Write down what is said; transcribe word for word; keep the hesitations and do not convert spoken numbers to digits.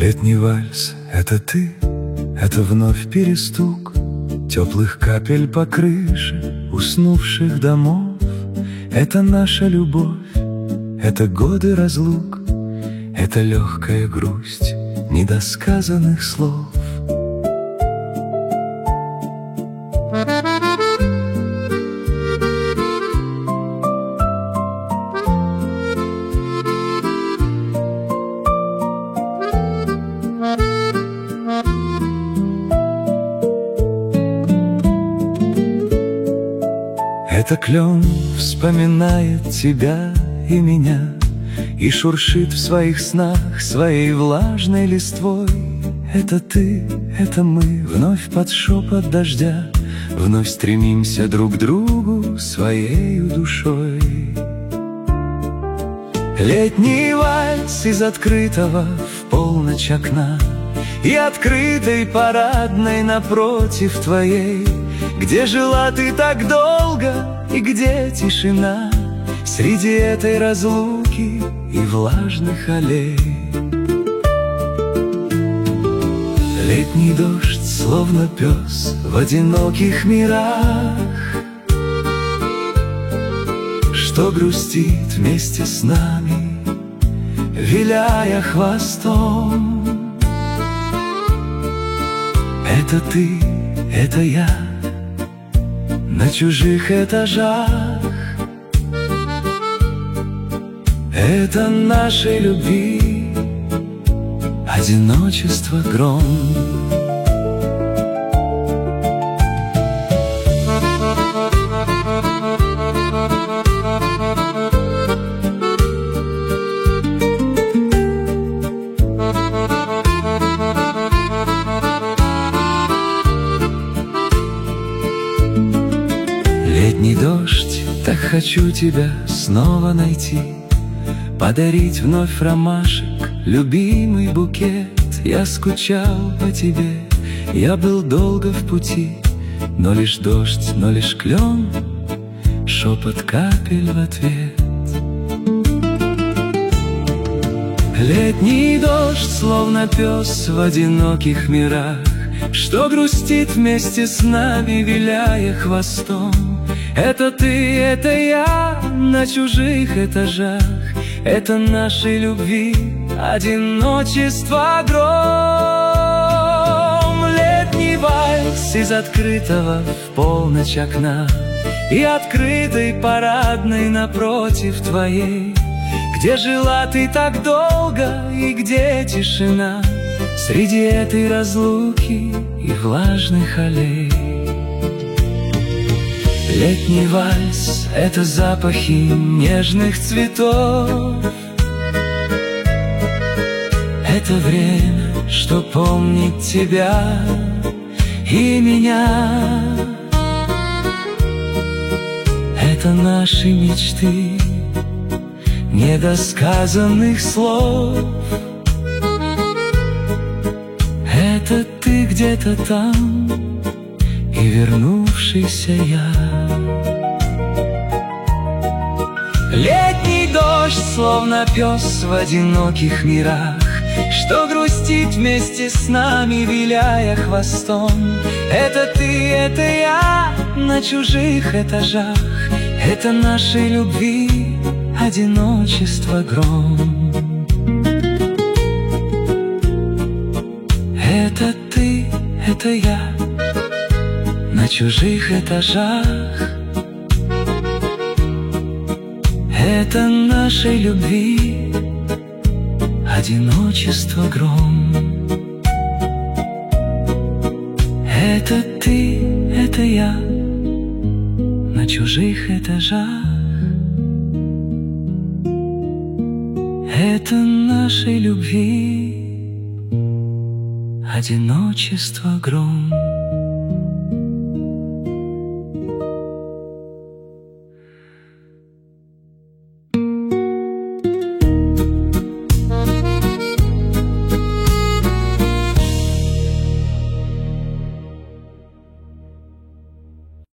Летний вальс — это ты, это вновь перестук теплых капель по крыше уснувших домов. Это наша любовь, это годы разлук, это легкая грусть недосказанных слов. Это клен вспоминает тебя и меня и шуршит в своих снах своей влажной листвой. Это ты, это мы, вновь под шепот дождя, вновь стремимся друг к другу своею душой. Летний вальс из открытого в полночь окна и открытой парадной напротив твоей, где жила ты так долго и где тишина среди этой разлуки и влажных аллей. Летний дождь, словно пес в одиноких мирах, что грустит вместе с нами, виляя хвостом. Это ты, это я на чужих этажах. Это нашей любви одиночество гром. Летний дождь, так хочу тебя снова найти, подарить вновь ромашек, любимый букет. Я скучал по тебе, я был долго в пути, но лишь дождь, но лишь клен, шепот капель в ответ. Летний дождь, словно пес в одиноких мирах, что грустит вместе с нами, виляя хвостом. Это ты, это я на чужих этажах, это нашей любви одиночество гром. Летний вальс из открытого в полночь окна и открытой парадной напротив твоей, где жила ты так долго и где тишина среди этой разлуки и влажных аллей. Летний вальс — это запахи нежных цветов, это время, что помнит тебя и меня. Это наши мечты недосказанных слов. Это ты где-то там и вернувшийся я. Летний дождь, словно пес в одиноких мирах, что грустит вместе с нами, виляя хвостом. Это ты, это я на чужих этажах, это нашей любви одиночество гром. Это ты, это я на чужих этажах, это нашей любви одиночество гром. Это ты, это я на чужих этажах, это нашей любви одиночество гром.